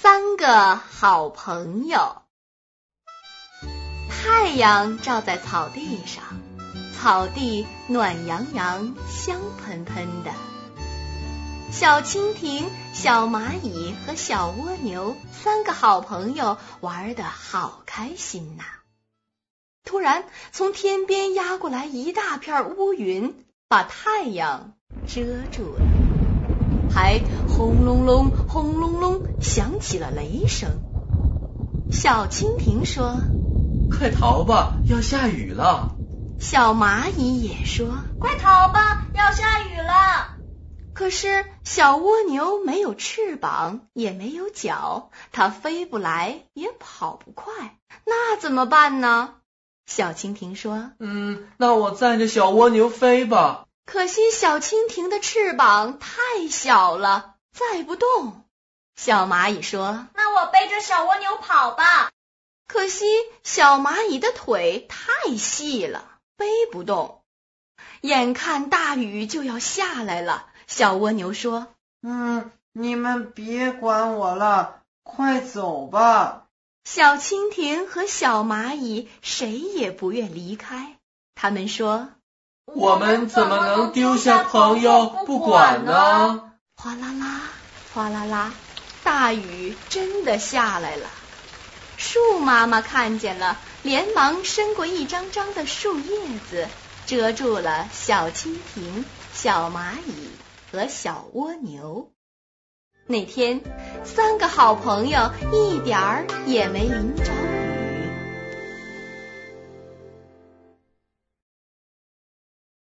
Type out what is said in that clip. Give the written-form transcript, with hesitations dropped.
3个好朋友。太阳照在草地上，草地暖洋洋，香喷喷的。小蜻蜓、小蚂蚁和小蜗牛3个好朋友玩得好开心呐。突然，从天边压过来一大片乌云，把太阳遮住了，还轰隆隆、轰隆隆响起了雷声。小蜻蜓说：“ 快逃吧，要下雨了。” 小蚂蚁也说：“ 快逃吧，要下雨了。” 可是小蜗牛没有翅膀，也没有脚，它飞不来，也跑不快，那怎么办呢？小蜻蜓说：“ 那我载着小蜗牛飞吧。” 可惜小蜻蜓的翅膀太小了，载不动。小蚂蚁说：“ 那我背着小蜗牛跑吧。” 可惜小蚂蚁的腿太细了，背不动。眼看大雨就要下来了，小蜗牛说：“ 你们别管我了，快走吧。” 小蜻蜓和小蚂蚁谁也不愿离开，他们说：“ 我们怎么能丢下朋友不管呢？” 哗啦啦，哗啦啦，大雨真的下来了。树妈妈看见了，连忙伸过一张张的树叶子，遮住了小蜻蜓、小蚂蚁和小蜗牛。那天，3个好朋友一点儿也没淋着